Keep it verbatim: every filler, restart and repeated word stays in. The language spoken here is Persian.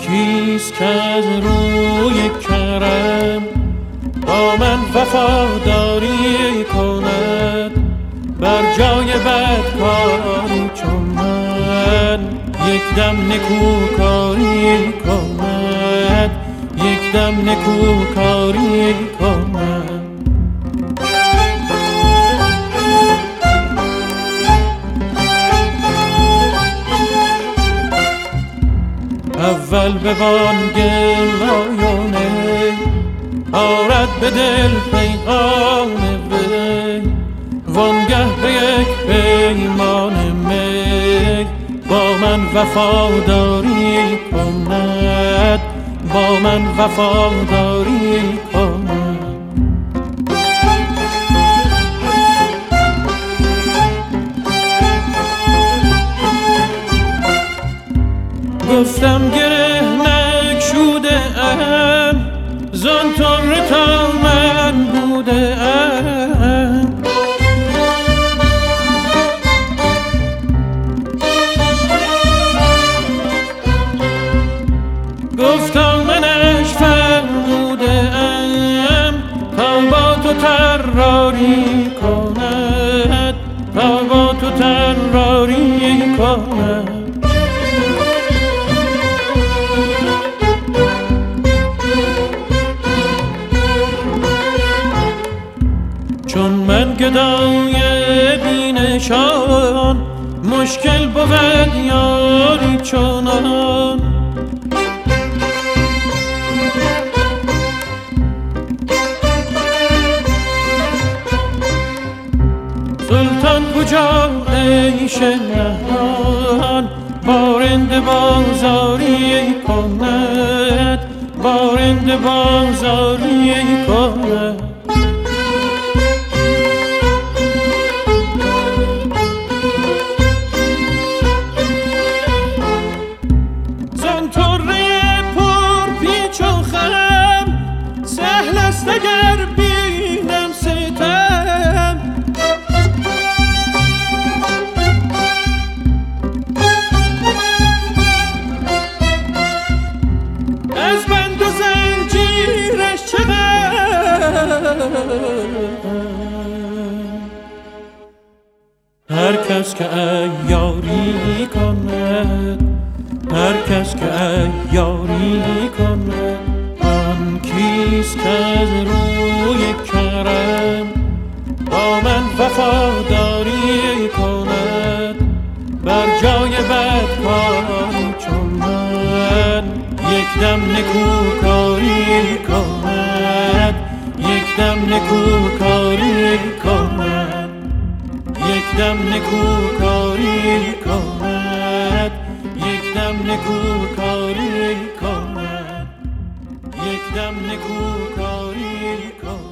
کیست که از روی کرم با من وفاداری کند، بر جای بدکاری چون من یک دم نکوکاری کند، یک دم نکوکاری کند. اول به بانگ لایانه آرد به دل پیغام وی، وانگه به یک پیمان می با من وفاداری کند، با من وفاداری کند. گفتم گره نگشوده ام، زان طره تا من بوده ام. گفتم منش فرموده ام، تا با تو طراری کند، تا با تو طراری کند. چون من گدای بینشان، مشکل بود یاری چنان. سلطان کجا عیش نهان، بارنده بازاری کند، بارنده بازاری کند. اگر بینم ستم، از بند و زنجیرش چقدر. هر کس که عیاری کند، هر کس که عیاری کند، آن کیست که از روی کرم با من وفاداری کند، بر جای بدکاری چون من یک دم نکوکاری کند، یک دم نکوکاری کند، یک دم نکوکاری کند، یک دم نکوکاری کند، یک دم نکوکاری کند.